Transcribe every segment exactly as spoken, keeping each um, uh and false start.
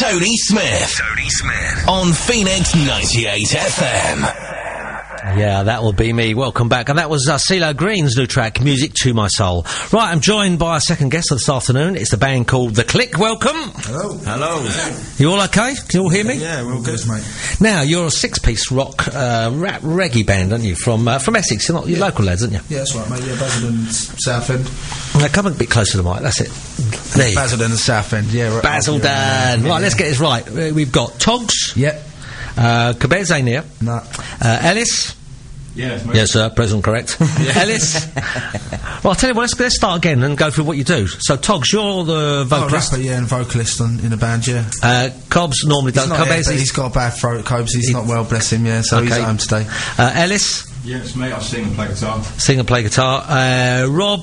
Tony Smith. Tony Smith. On Phoenix ninety-eight F M. Yeah, that will be me. Welcome back. And that was uh, CeeLo Green's new track, Music to My Soul. Right, I'm joined by a second guest this afternoon. It's the band called The Click. Welcome. Hello. Hello. You all okay? Can you all hear me? Yeah, we're all good, mate. Now, you're a six-piece rock, uh, rap reggae band, aren't you? From uh, from Essex. You're not your yeah. local lads, aren't you? Yeah, that's right, mate. Yeah, Basildon, Southend. Now, come a bit closer to the mic. That's it. There you go. Basildon and Southend, yeah. Right. Basildon. Yeah, right, yeah. let's get this right. Uh, we've got Togs. Yep. Uh, Kabez Zainier. No. Uh, Ellis. Yes, mate. Yes, sir. Present correct. Ellis. Well, I'll tell you what, let's, let's start again and go through what you do. So, Togs, you're the vocalist. Oh, rapper, yeah, and vocalist on, in the band, yeah. Uh, Cobbs normally does. He's not here, but he's got a bad throat, Cobbs. He's not well, bless him, yeah, so Okay. he's at home today. Uh, Ellis. Yes, mate. I sing and play guitar. Sing and play guitar. Uh, Rob.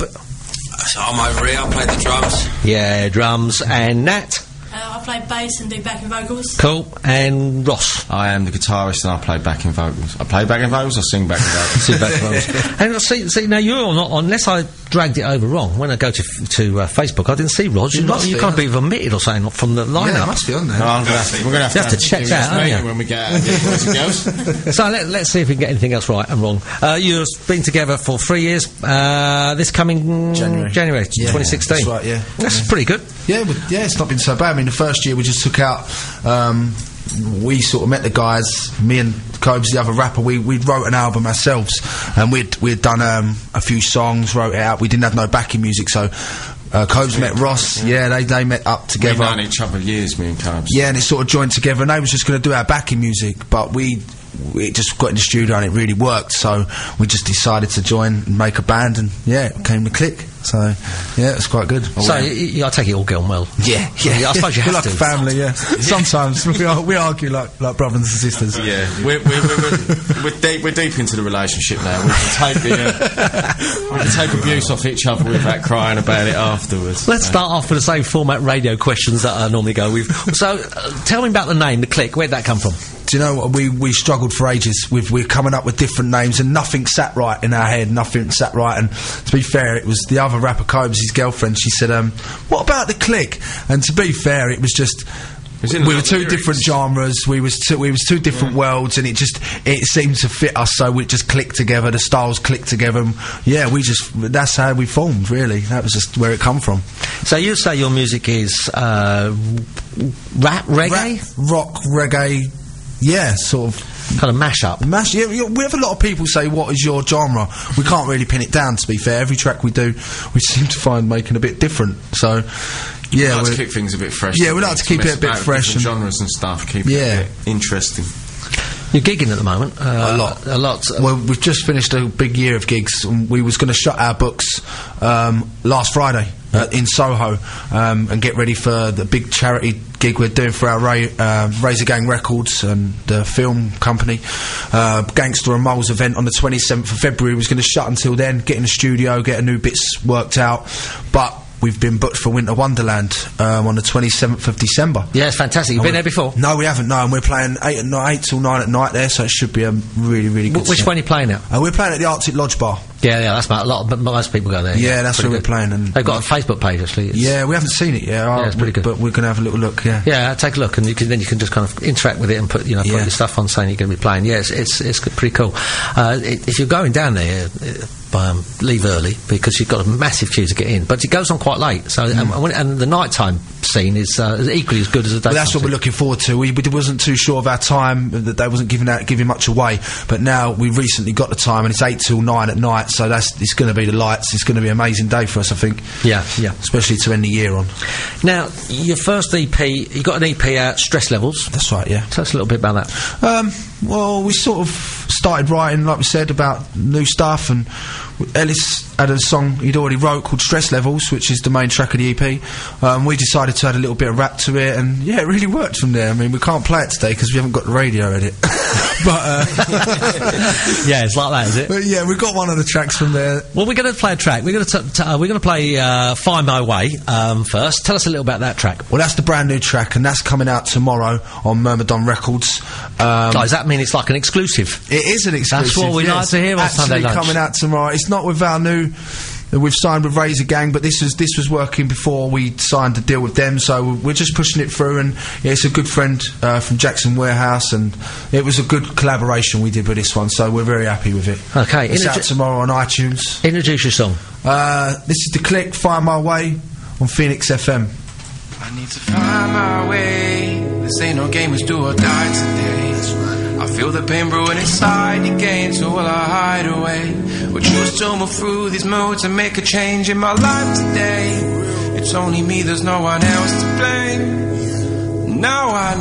So I'm over here, I play the drums. Yeah, drums. And Nat. Uh, I play bass and do backing vocals. Cool. And Ross. I am the guitarist and I play backing vocals. I play backing vocals, I sing backing vocals. Sing backing vocals. And see, see, now you're not, unless I dragged it over wrong, when I go to f- to uh, Facebook, I didn't see Ross. You, must you be, can't yeah. be omitted or something from the lineup. Yeah, it must be on there. No, I'm gonna have to, we're going to have You have to check do that, this aren't you? meeting when we get out of here, boys and girls. So let, let's see if we can get anything else right and wrong. Uh, you've been together for three years. Uh, this coming January. January Yeah, twenty sixteen. that's right, yeah. That's Yeah. pretty good. Yeah, but, yeah, it's not been so bad. I mean, the first year we just took out. Um, we sort of met the guys, me and Cobes, the other rapper. We we wrote an album ourselves, and we'd we'd done um, a few songs, wrote it out. We didn't have no backing music, so uh, Cobes met Ross. Yeah, they they met up together. We've known each other years, me and Cobes. Yeah, and it sort of joined together, and they was just going to do our backing music, but we. We just got in the studio and it really worked, so we just decided to join and make a band, and yeah, it came to Click. So yeah, it's quite good. So y- y- I take it all going well. Yeah, yeah. I suppose you We're have like to. a family, yeah. Sometimes we, ar- we argue like like brothers and sisters. Yeah, we're, we're, we're, we're, deep, we're deep into the relationship now. We can take, the, uh, we can take abuse off each other without crying about it afterwards. Let's so. start off with the same format radio questions that I normally go with. So, uh, tell me about the name, The Click. Where'd that come from? Do you know what? We, we struggled for ages. We've, we're coming up with different names and nothing sat right in our head, nothing sat right. And to be fair, it was the other rapper, Cobes, his girlfriend, she said, um, what about The Click? And to be fair, it was just... Was it we were the two lyrics? different genres. We was two, we was two different Yeah. worlds, and it just it seemed to fit us. So we just clicked together. The styles clicked together. And yeah, we just that's how we formed. Really, that was just where it come from. So you say your music is uh, rap, reggae? Rap, rock, reggae. Yeah, sort of. Kind of mash-up. Mash, yeah, yeah, we have a lot of people say, what is your genre? We can't really pin it down, to be fair. Every track we do, we seem to find making a bit different. So, yeah. We like to we're- keep things a bit fresh. Yeah, we like to keep mess it a bit about with fresh different and- genres and stuff. Keep Yeah. it a bit interesting. You're gigging at the moment. Uh, A lot. A lot. Well, we've just finished a big year of gigs. And we was going to shut our books um, last Friday uh, in Soho um, and get ready for the big charity gig we're doing for our Ra- uh, Razor Gang Records and the film company. Uh, Gangster and Moles event on the twenty-seventh of February. We was going to shut until then, get in the studio, get a new bits worked out. But we've been booked for Winter Wonderland um, on the twenty-seventh of December. Yeah, it's fantastic. You've been there before? No, we haven't. No, and we're playing eight at night, eight till nine at night there, so it should be a really, really good. W- which set. one are you playing at? Uh, we're playing at the Arctic Lodge Bar. Yeah, yeah, that's my, a lot. But most people go there. Yeah, that's Pretty where we're good. playing, and- they've got a Facebook page actually. It's Yeah, we haven't seen it yet. Yeah, it's pretty good. But we're going to have a little look. Yeah. Yeah, take a look, and you can, then you can just kind of interact with it and put you know put Yeah. your stuff on saying you're going to be playing. Yeah, it's it's, it's good- pretty cool. Uh, it, if you're going down there, uh, um, leave early because you've got a massive queue to get in. But it goes on quite late, so and, when, and the nighttime scene is uh, equally as good as the daytime. But that's what scene. we're looking forward to. We, we wasn't too sure of our time, that they wasn't giving out giving much away. But now we recently got the time, and it's eight till nine at night. So that's it's going to be the lights. It's going to be an amazing day for us, I think. Yeah, yeah. Especially to end the year on. Now, your first E P, you got an E P out, Stress Levels. That's right. Yeah. Tell us a little bit about that. Um, well, we sort of started writing, like we said, about new stuff, and Ellis had a song he'd already wrote called Stress Levels, which is the main track of the E P. Um, we decided to add a little bit of rap to it, and yeah, it really worked from there. I mean, we can't play it today because we haven't got the radio edit. but, uh, Yeah, it's like that, is it? but yeah, we got one of the tracks from there. Well, we're going to play a track. We're going to t- t- uh, we're going to play uh, "Find My Way" um, first. Tell us a little about that track. Well, that's the brand new track, and that's coming out tomorrow on Myrmidon Records. Um, Oh, does that mean it's like an exclusive? It is an exclusive. That's what we yes. like to hear on Actually Sunday lunch. coming out tomorrow. It's not with our new we've signed with Razor Gang, but this was this was working before we signed the deal with them, so we're just pushing it through. And yeah, it's a good friend uh, from Jackson Warehouse, and it was a good collaboration we did with this one, so we're very happy with it. Okay, it's out introdu- tomorrow on iTunes. Introduce your song. Uh, this is The Click, Find My Way on Phoenix F M. I need to find my way. This ain't no game, it's do or die today. I feel the pain brewing inside again, so will I hide away? Would you still move through these moods and make a change in my life today? It's only me, there's no one else to blame. Now I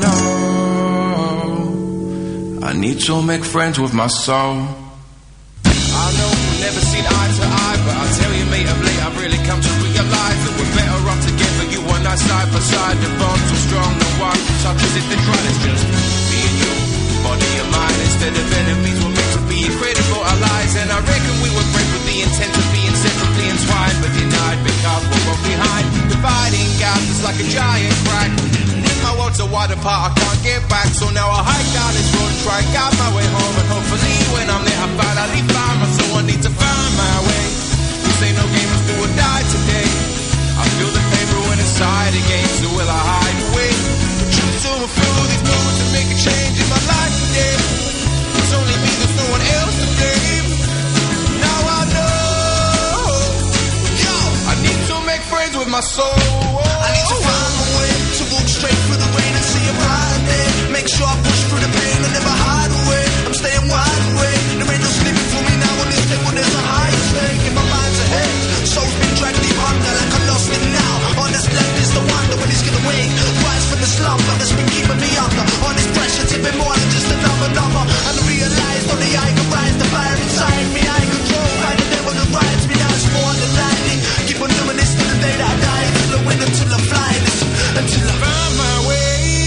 know I need to make friends with my soul. I know we've never seen eye to eye, but I tell you, mate, of late I've really come to realize that we're better off together, you and I side by side. The bond's so strong, no one touches it, the trial is just me and you, body and mind. Instead of enemies, we're meant to be incredible allies. And I reckon we were bred with the intent of being separately entwined, but denied because we're both behind. Dividing gaps is like a giant crack. My world's so wide apart, I can't get back. So now I hike down this road and try and guide my way home. And hopefully when I'm there I finally find my soul. I need to find my way. This ain't no game, it's do or die today. I feel the pain brewing inside again, so will I hide away? But you still move through these moments to make a change in my life today. It's only me, there's no one else to blame. Now I know, yo, I need to make friends with my soul. I need to find my way to walk straight through the rain and see a bright day. Make sure I push through the pain and never hide away. I'm staying wide awake. There ain't no sleeping for me now on this table. There's a high stake in my mind's ahead. Soul's been dragged deep under like I lost it now. On this left is the wonder when it's gonna wake. Rise from the slumber that's been keeping me under. On this pressure, tipping more than just another number. And I realized only I can rise. The fire inside me, I control. Find the devil that rides me now. It's more than lightning. Keep on doing this till the day that I die. Till I win, until I fly. Listen, until I find my way.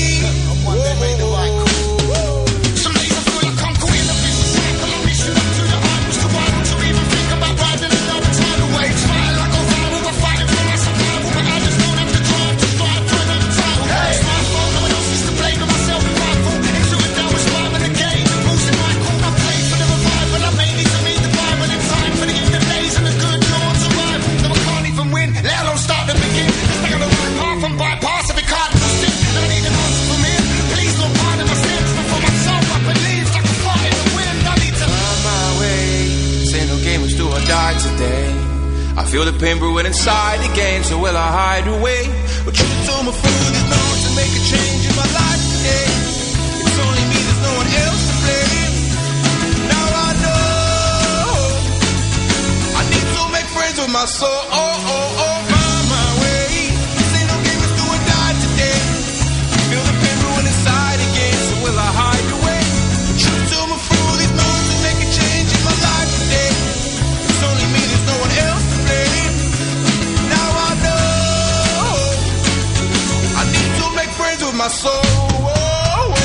Some days I feel like I'm going up this cycle. I'm missing up to the heart. Was too wild to even think about riding another tidal wave. Smile like a rival, we're fighting for my survival. But I just don't have the drive to strive for another title. It's my fault, no one else is to blame. But myself and rifle. Into it now, it's live in the game. Losing my cool, I played for the revival. I made it to meet the Bible in time for the end of days and the good Lord's arrival. No, I can't even win, let alone start to begin. It's like I'm the right path and bypass every cardinal sin. And I need an answer from him. Please don't pardon my sins. But for myself, I believe like a fire in the wind. I need to find my way. This ain't no game, it's do or die today. I feel the pain brewing inside again, so will I hide away? But you told me through these moments to make a change in my life today. It's only me, there's no one else to blame. Now I know I need to make friends with my soul. Oh, oh, oh, find my way. This ain't no game, it's do or die today. I feel the pain brewing inside again, so will I hide away? But you told me through these moments to make a change in my life today. It's only me, there's no one else to blame. Now I know I need to make friends with my soul. Oh, oh.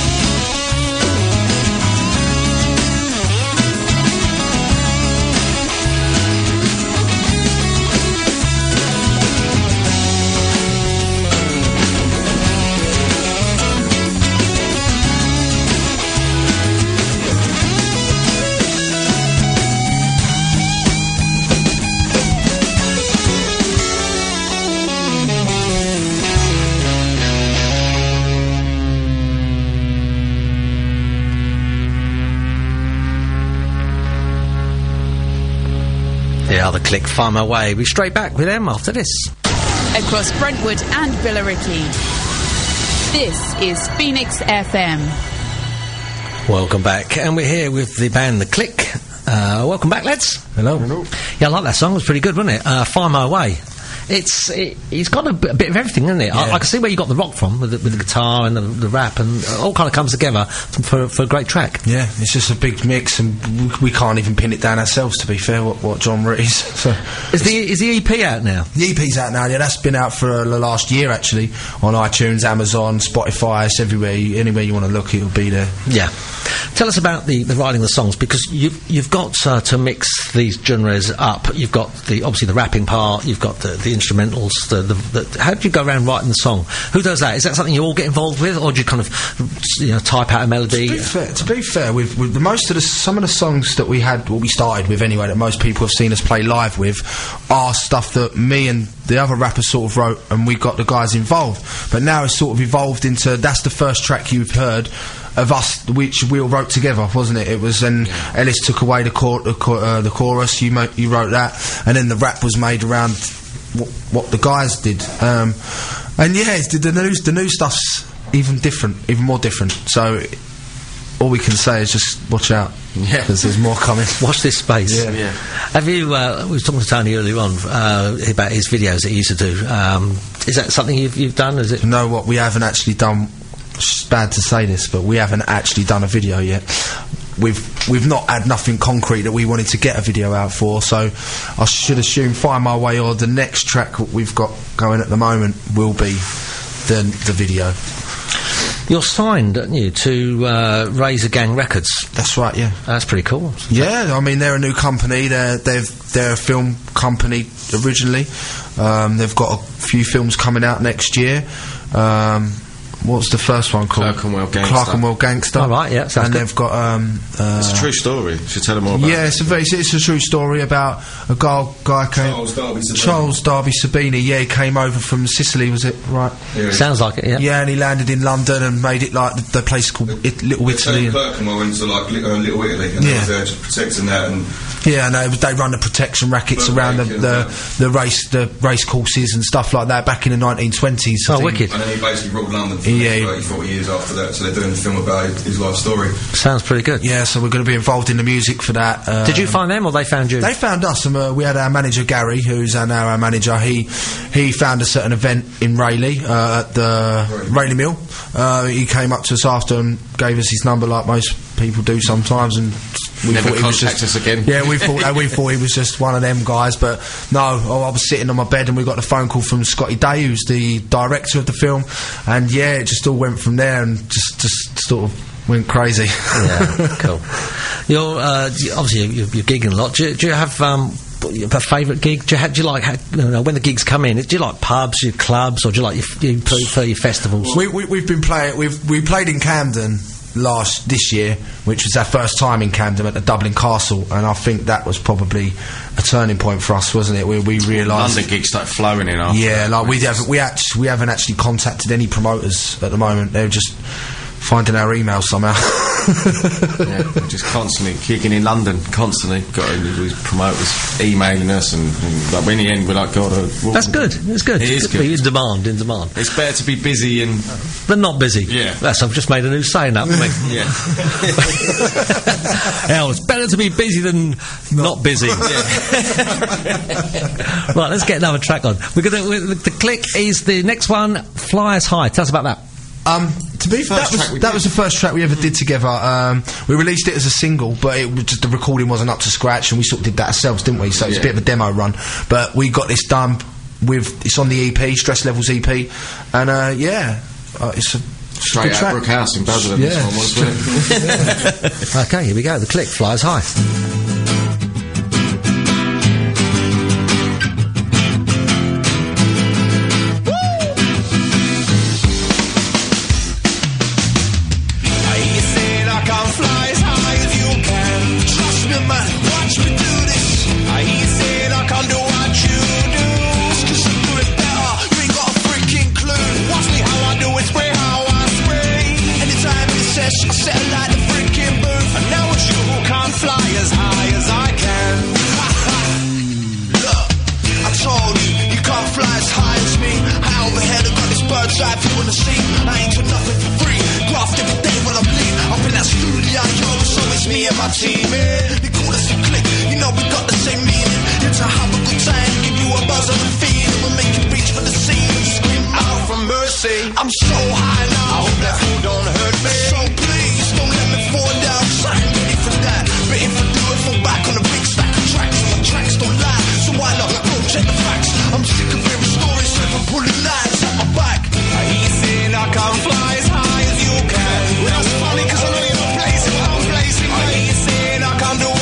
Yeah, the Click, Find My Way. We're straight back with them after this. Across Brentwood and Billericay. This is Phoenix F M. Welcome back, and we're here with the band The Click. Uh, welcome back, lads. Hello. Hello. Yeah, I like that song. It was pretty good, wasn't it? Uh, Find My Way. It's it, it's got a, b- a bit of everything, isn't it? Yeah. I, I can see where you got the rock from with the, with the guitar and the, the rap, and it all kind of comes together for for a great track. Yeah, it's just a big mix, and we, we can't even pin it down ourselves. To be fair, what, what genre it is. So, is the is the E P out now? The E P's out now. Yeah, that's been out for uh, the last year actually on iTunes, Amazon, Spotify. It's everywhere. You, anywhere you want to look, it'll be there. Yeah. Tell us about the, the writing the songs, because you've you've got uh, to mix these genres up. You've got the obviously the rapping part. You've got the, the the instrumentals. The, the, the how do you go around writing the song? Who does that? Is that something you all get involved with, or do you kind of you know type out a melody? To be fair, to be fair with, with the most of the some of the songs that we had, what we started with anyway, that most people have seen us play live with, are stuff that me and the other rappers sort of wrote, and we got the guys involved. But now it's sort of evolved into, that's the first track you've heard of us, which we all wrote together, wasn't it? It was then yeah. Ellis took away the, cor- the, cor- uh, the chorus, you mo- you wrote that, and then the rap was made around w- what the guys did. Um, and yeah, it's, the, the, new, the new stuff's even different, even more different. So all we can say is just watch out. Yeah, because there's more coming. Watch this space. Yeah. yeah. Have you? Uh, we were talking to Tony earlier on uh, about his videos that he used to do. Um, is that something you've, you've done? Is it? You know what? We haven't actually done. It's bad to say this, but we haven't actually done a video yet. We've we've not had nothing concrete that we wanted to get a video out for. So I should assume Find My Way or the next track we've got going at the moment will be the the video. You're signed, aren't you, to uh, Razor Gang Records? That's right, yeah. That's pretty cool. Yeah, I mean, they're a new company. They're they've they're a film company originally. Um, they've got a few films coming out next year. Um, What's the first one called? Clerkenwell Gangster. Clerkenwell Gangster. Oh, right, yeah, sounds and good. they've got um. Uh, it's a true story. Should tell them more about. Yeah, it. it's a very, it's, it's a true story about a guy. Guy came. Charles Darby Sabini. Charles Darby Sabini. Yeah, he came over from Sicily. Was it right? Yeah, sounds like it. Yeah. Yeah, and he landed in London and made it like the, the place called it, Little they Italy. turned Clerkenwell into like li- uh, Little Italy, and Yeah. they was there just protecting that. And Yeah, and they, they run the protection rackets Boat around the, making, the, yeah. the race the race courses and stuff like that back in the nineteen twenties. Oh, wicked. and then he basically ruled London for Yeah, he- thirty, forty years after that. So they're doing a film about his, his life story. Sounds pretty good. Yeah, so we're going to be involved in the music for that. Um, Did you find them or they found you? They found us, and uh, we had our manager Gary, who's our, now our manager. He he found us at an event in Rayleigh uh, at the Rayleigh Mill. Uh, he came up to us after and gave us his number, like most people do sometimes, and we Never thought he was contact just, us again. Yeah, we thought uh, we thought he was just one of them guys, but no. Oh, I was sitting on my bed and we got a phone call from Scotty Day, who's the director of the film, and yeah, it just all went from there and just just sort of went crazy. Yeah, cool. You're uh, d- obviously you're, you're gigging a lot. Do you, do you have um, a favourite gig? Do you, ha- do you like ha- you know, when the gigs come in? Do you like pubs, your clubs, or do you like your, f- you prefer your festivals? We, we we've been playing. We've we played in Camden last this year, which was our first time in Camden at the Dublin Castle, and I think that was probably a turning point for us, wasn't it? Where we realised London gigs started flowing in after. Yeah, that. like we haven't we act- we haven't actually contacted any promoters at the moment. They're just finding our emails somehow. Yeah, we're just constantly kicking in London, constantly got these promoters emailing us, and, and like, in the end we're like, God, uh, what- That's good. It's good. It is It's good. In demand. In demand. It's better to be busy and But not busy. Yeah. That's. I've just made a new saying up. yeah. Hell, it's better to be busy than not busy. Right, let's get another track on. We're gonna. We're, the click is the next one. Fly Us High. Tell us about that. Um, to be fair, that, track was, we that did. was the first track we ever did together. Um, we released it as a single, but it was just the recording wasn't up to scratch, and we sort of did that ourselves, didn't we? So it's Yeah. a bit of a demo run, but we got this done with. It's on the E P, Stress Levels E P, and uh, yeah, uh, it's a it's a Straight good out track. Brook House in Basildon. Yeah. This one was, wasn't it? Okay, here we go. The click. Fly Us High. I'm so high now, I hope that fool don't hurt me. So please, don't let me fall down, cause I ain't ready for that. But if I do it, fall back on a big stack of tracks, and my tracks don't lie, so why not go check the facts? I'm sick of hearing stories, so if I'm pulling knives at my back. I hear you saying I can't fly as high as you can. Well, that's funny, cause I know you're blazing, I'm blazing. I hear you saying I can't do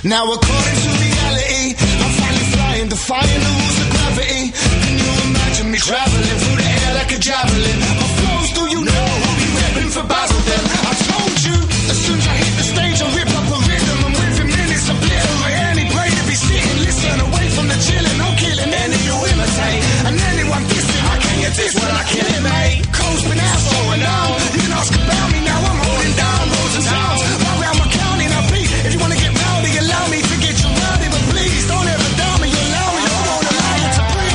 Now according to reality, I'm finally flying, defying the rules of gravity. Can you imagine me traveling through the air like a javelin? My flows, do you know? I'll be rapping for Basildon. I told you, as soon as I hit the stage, I rip up a rhythm. I'm within minutes, obliterate any brain to be sitting. Listen, away from the chilling, I'm killing any you imitate. And anyone dissing, I can't get this when I kill it, mate. Coast been out going on. You can ask about me now, I'm holding down roads and towns. Right round my county, now beat. If you wanna get rowdy, allow me to get you rowdy, but please don't ever down me. You allow me, I won't allow you to breathe.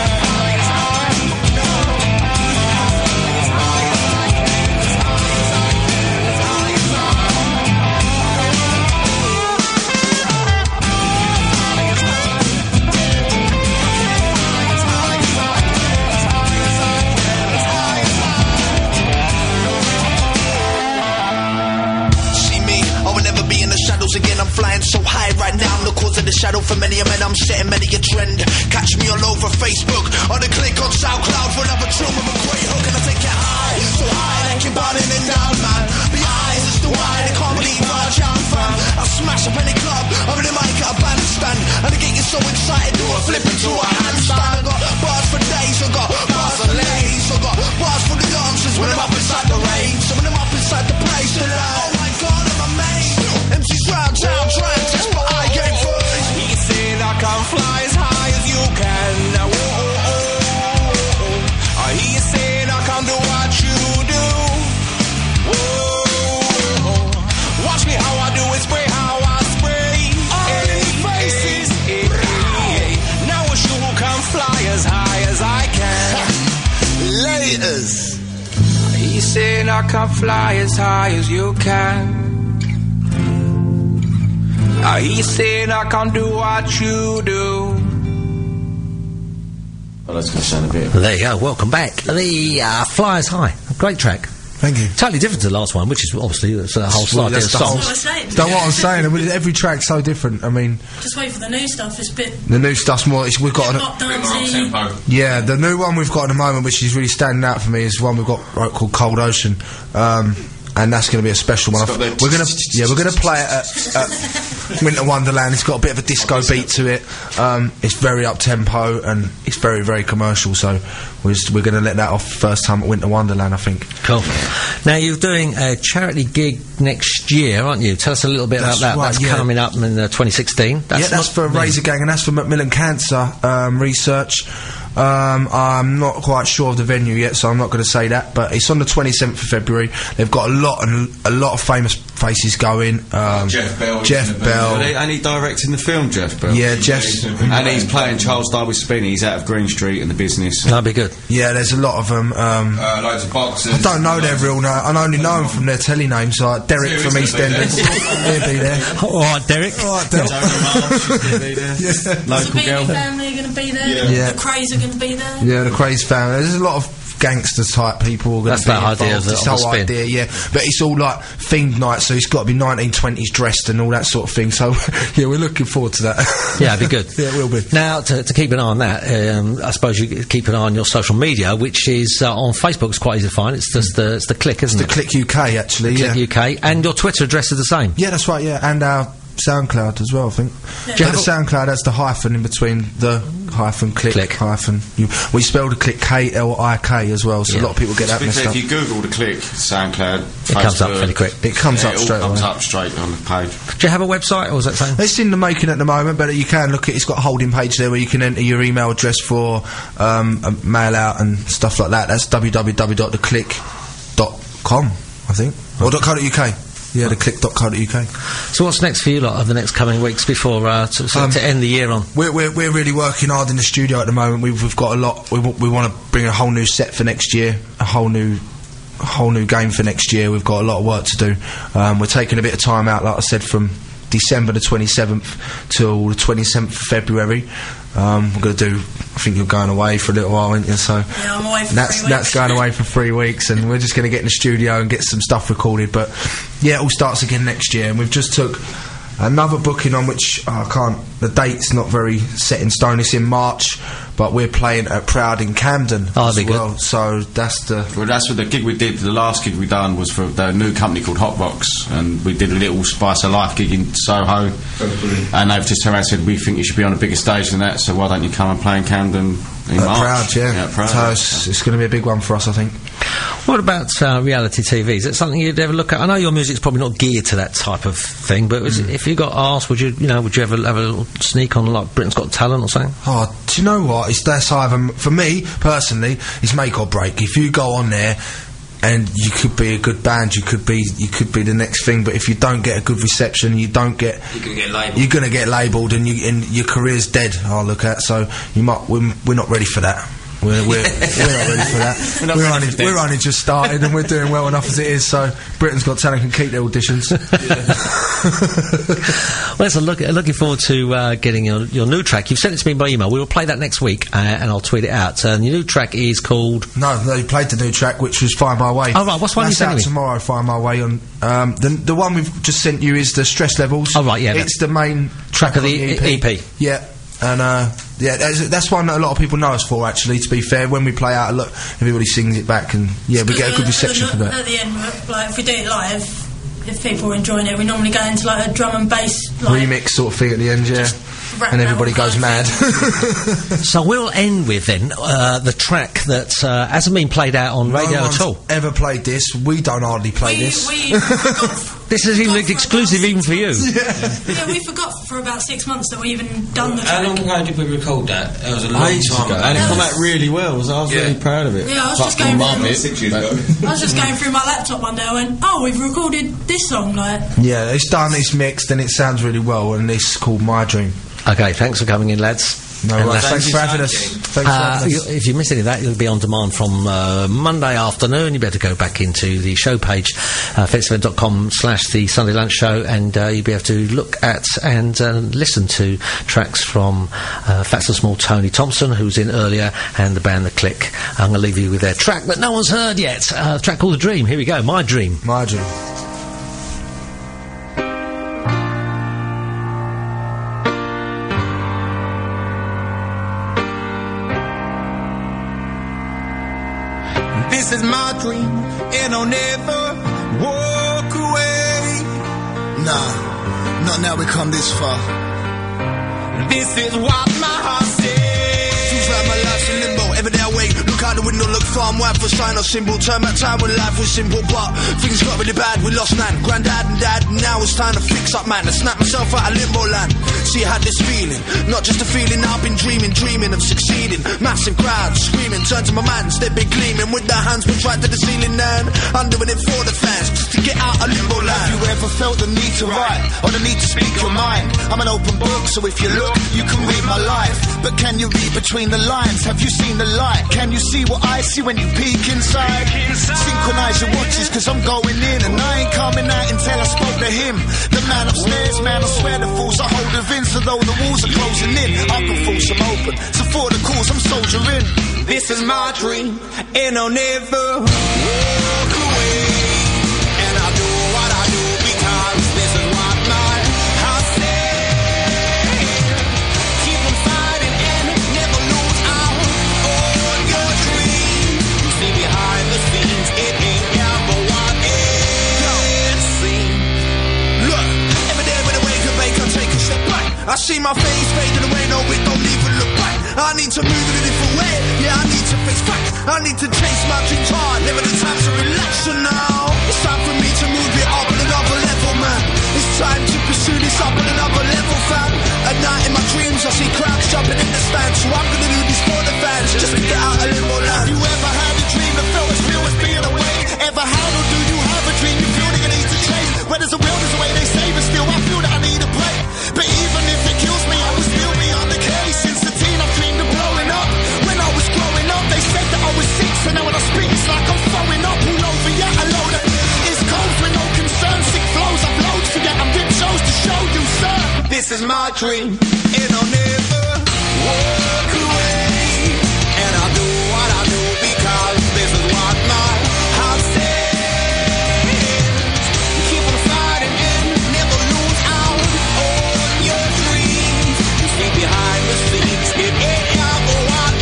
Again, I'm flying so high right now. I'm the cause of the shadow for many a men. I'm setting many a trend. Catch me all over Facebook, on the click on SoundCloud for another tune with a great hook, and I take it high, so high like you're burning it down, man. The eyes is the why they can't believe where I'm from. I'll smash up any club, I'm in the mic at a bandstand, and I get you so excited, do a flip into a handstand. I got bars for days, I got bars for lays, I got bars for the dancers when I'm up inside the rave. So when I'm up inside the place, they're like, oh my god, I'm amazed. M C's round town trying to test, but I ain't first. He said I can fly as high as you can. Now, oh, oh, oh, oh. Uh, he said I can do what you do. Oh, oh, oh. Watch me how I do it, spray how I spray. All in your faces. Eh, eh, eh. Now wish you can fly as high as I can. Laters. He said I can fly as high as you can. Uh, he said I can't do what you do. Oh, that's going to sound a bit. There you go. Welcome back. The uh, Flyers High. Great track. Thank you. Totally different to the last one, which is obviously it's a whole Well, slide that's of the songs. That's what I'm saying. That's what I'm saying. I mean, every track's so different. I mean, Just wait for the new stuff. It's a bit the new stuff's more. It's, we've got an, pop Bit more up dancey. tempo. yeah, the new one we've got at the moment, which is really standing out for me, is one we've got right, called Cold Ocean. Um, and that's going to be a special one. got the We're gonna, yeah, we're gonna play it at, at Winter Wonderland. It's got a bit of a disco beat to it. Um, it's very up tempo and it's very, very commercial. So we're just, we're going to let that off first time at Winter Wonderland, I think. Cool. Now you're doing a charity gig next year, aren't you? Tell us a little bit That's about that. right, That's yeah. coming up in uh, twenty sixteen. yeah, that's not for me. Razor Gang and that's for Macmillan Cancer um, Research. Um, I'm not quite sure of the venue yet, so I'm not going to say that. But it's on the twenty-seventh of February. They've got a lot and a lot of famous faces going. Um, Jeff Bell is Jeff in the Bell. venue. And he directing the film, Jeff Bell. Yeah, Jeff's. And he's playing Charles Darwin Spinney. He's out of Green Street in the business. That'd be good. Yeah, there's a lot of them. Um, Uh, loads of boxers. I don't know their real name. I only know them from their telly names, like Derek Who's from gonna be there? EastEnders. He'll be there. All right, Derek. All right, Derek. Tony Marsh is gonna be there. The Local Beanie girl. family are going to be there. Yeah. Yeah. The Crays are going to be there. Yeah, the Craze family. There's a lot of gangster type people. Gonna That's be that idea involved. of the- This of the whole spin. idea, yeah. But it's all like themed night, so it's got to be nineteen twenties dressed and all that sort of thing. So yeah, we're looking forward to that. Yeah, it'd be good. Yeah, it will be. Now, to, to keep an eye on that, um, I suppose you keep an eye on your social media, which is uh, on Facebook. It's quite easy to find. It's just the it's the Click, isn't The it? Click U K actually. Click yeah. U K, and your Twitter address is the same. Yeah, that's right. Yeah, and our SoundCloud as well. I think. Yeah. But the SoundCloud has the hyphen in between the hyphen click, Click. hyphen. You, we spelled the Click K L I K as well, so Yeah. a lot of people get that To be messed fair, up. if you Google the Click, SoundCloud, It comes up Facebook, fairly quick. It comes yeah, up it all straight comes away. up straight on the page. Do you have a website, or is that same? It's in the making at the moment, but you can look at. It's got a holding page there where you can enter your email address for um, a mail out and stuff like that. That's w w w dot the click dot com, I think, or .co dot U K. Yeah, the click dot co dot U K. So what's next for you lot over the next coming weeks before uh, to, so Um, to end the year on? We're, we're we're really working hard in the studio at the moment. We've we've got a lot. We w- we want to bring a whole new set for next year, a whole new. A whole new game for next year. We've got a lot of work to do. Um, we're taking a bit of time out, like I said, from December the twenty-seventh till the twenty-seventh of February. Um, we're going to do. I think you're going away for a little while, aren't you? So Yeah, I'm away for that's three that's weeks. going away for three weeks, and we're just going to get in the studio and get some stuff recorded. But yeah, it all starts again next year, and we've just took another booking on which oh, I can't. The date's not very set in stone. It's in March, but we're playing at Proud in Camden Oh, as that'd be well. good. So that's the. Well, that's what the gig we did. The last gig we done was for the new company called Hotbox, and we did a little Spice of Life gig in Soho. And they've just turned around and said, "We think you should be on a bigger stage than that. So why don't you come and play in Camden in At March?" Proud, yeah. yeah at Proud. So it's, it's going to be a big one for us, I think. What about uh, reality T V? Is that something you'd ever look at? I know your music's probably not geared to that type of thing, but was it, if you got asked, would you, you know, would you ever have a little sneak on like Britain's Got Talent or something? Oh, do you know what? It's that's either for me personally, it's make or break. If you go on there and you could be a good band, you could be you could be the next thing. But if you don't get a good reception, you don't get You're gonna get labelled. you're gonna get labelled, and you and your career's dead. I'll look at so you might we're, we're not ready for that. We're, we're, we're not ready for that. We're not We're, ready only, for that. we're only just started and we're doing well enough as it is, so Britain's Got Talent can keep their auditions. Well, so look, looking forward to uh, getting your, your new track. You've sent it to me by email. We will play that next week, uh, and I'll tweet it out. Uh, and your new track is called... No, they played the new track, which was Find My Way. Oh, right, what's one That's you sent out me? tomorrow, Find My Way. On um, the, the one we've just sent you is the Stress Levels. Oh, right, yeah, It's the main Track of on the E P. Yeah. And uh, yeah, that's, that's one that a lot of people know us for. Actually, to be fair, when we play out, look, everybody sings it back, and yeah, we get a good reception for that. At the end, like if we do it live, if people are enjoying it, we normally go into like a drum and bass like, Remix sort of thing at the end, yeah, rap and everybody metal goes mad. So we'll end with, then, uh, the track that uh, hasn't been played out on radio no one's at all. ever played this. We don't hardly play We, this. we forgot, This is even forgot for exclusive about even for you. six- Yeah, we forgot for about six months that we even done the How long track. ago did we record that? That was a long Ages time ago. ago. And it That come was- out really well. So I was Yeah. really proud of it. Yeah, I was Apart just from going my through- bit, Six years but- ago. I was just going through my laptop one day. I went, "Oh, we've recorded this song." Like, Yeah, it's done, it's mixed, and it sounds really well. And it's called My Dream. Okay, thanks for coming in, lads. No, And right, that's- thanks for having us. Thanks for Uh, having you, us. if you miss any of that, it'll be on demand from uh, Monday afternoon. You better go back into the show page, uh, festival dot com slash the Sunday Lunch Show, and uh, you'll be able to look at and uh, listen to tracks from uh, Fats and Small Tony Thompson, who's in earlier, and the band The Click. I'm going to leave you with their track that no one's heard yet, uh, a track called The Dream. Here we go, My Dream. My Dream. This is my dream, and I'll never walk away. Nah, not now we come this far. This is what my heart says. Feels like my life's in limbo. Every day I wake, look out the window, look far and wide for sign or symbol. Turn back time when life was simple, but things got really bad. We lost nan, granddad and dad. Now it's time to fix up, man. To snap myself out of limbo land. See, I had this feeling, not just a feeling. I've been dreaming, dreaming of succeeding. Massive crowds screaming, turn to my man, they've been gleaming with their hands put right to the ceiling. Then I'm doing it for the fans, just to get out of limbo land. Have you ever felt the need to write or the need to speak your mind? I'm an open book, so if you look, you can read my life. But can you read between the lines? Have you seen the light? Can you see what I see when you peek inside? Synchronize your watches, cause I'm going in, and I ain't coming out until I spoke to him. The man upstairs, man, I swear the fools I hold of in. So though the walls are closing in, I can force them open. So for the cause, I'm soldiering. This is my dream, and I'll never walk away. And I'll do what I do because this is what my heart says. Keep on fighting and never lose out on your dreams. You see behind the scenes, it ain't never what it seems. Look, every day when I wake up, I can take a step back. I see my face fading away, no, it don't even look back. I need to move in a different way, yeah, I need to face facts. I need to chase my dreams hard, never the time to relax. So now, it's time for me to move it up on another level, man. It's time to pursue this up on another level, fam. At night in my dreams, I see crowds jumping in the stands. So I'm gonna do this for the fans, just to get out of limbo land. Have you ever had a dream that felt as real as being away? Ever had or do you have a dream you feel that you need to change? Where there's a will, there's a way they say, but still I feel that I need a break. But even if it kills me, I will still be on the case. Since the teen, I've dreamed of blowing up. When I was growing up, they said that I was six, and now when I speak, it's like I'm throwing up. Pull over, yeah, I load it. It's cold with no concern, sick flows, I've loads to get. I'm dip shows to show you, sir. This is my dream, and I'll never walk away. And I'll do what I do because this is what my heart says. Keep on fighting and never lose out on your dreams. You see behind the scenes, it ain't ever what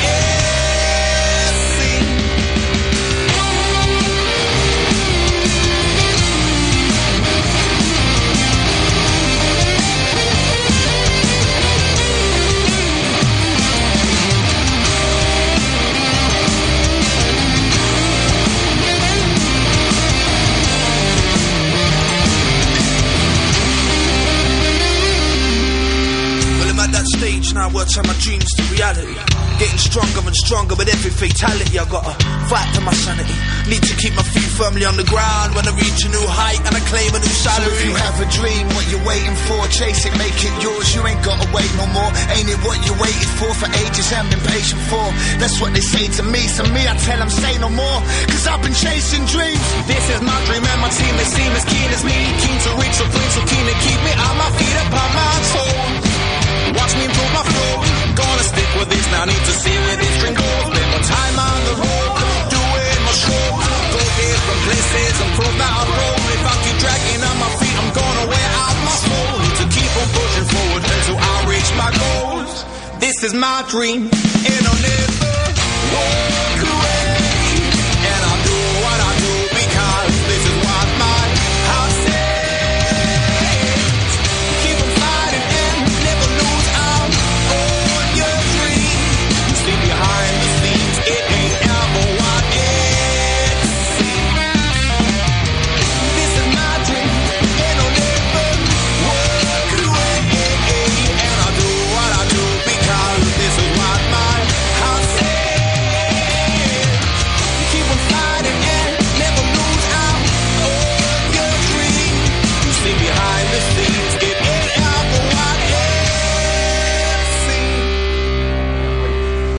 now I work turn my dreams to reality. Getting stronger and stronger with every fatality. I gotta fight for my sanity. Need to keep my feet firmly on the ground when I reach a new height and I claim a new salary. So if you have a dream, what you waiting for? Chase it, make it yours. You ain't gotta wait no more. Ain't it what you waited for for ages and been patient for? That's what they say to me. So me, I tell them say no more. Cause I've been chasing dreams. This is my dream and my team, they seem as keen as me. Keen to reach the point, so keen to keep me on my feet upon my toes. Watch me improve my flow. Gonna stick with this, now need to see where this dream goes. Spend more time on the road, doing my show. Go different places and prove that I'm wrong. If I keep dragging on my feet, I'm gonna wear out my soul. Need to keep on pushing forward until I reach my goals. This is my dream, and I'll never walk away.